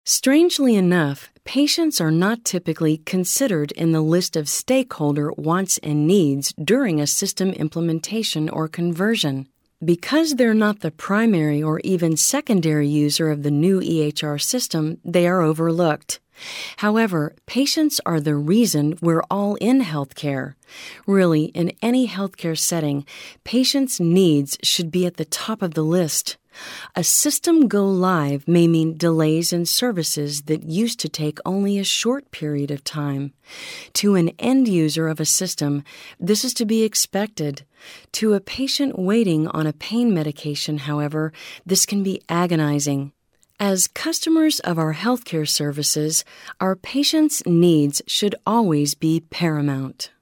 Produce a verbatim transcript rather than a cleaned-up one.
Strangely enough, patients are not typically considered in the list of stakeholder wants and needs during a system implementation or conversion. Because they're not the primary or even secondary user of the new E H R system, they are overlooked. However, patients are the reason we're all in healthcare. Really, in any healthcare setting, patients' needs should be at the top of the list. A system go live may mean delays in services that used to take only a short period of time. To an end user of a system, this is to be expected. To a patient waiting on a pain medication, however, this can be agonizing. As customers of our healthcare services, our patients' needs should always be paramount.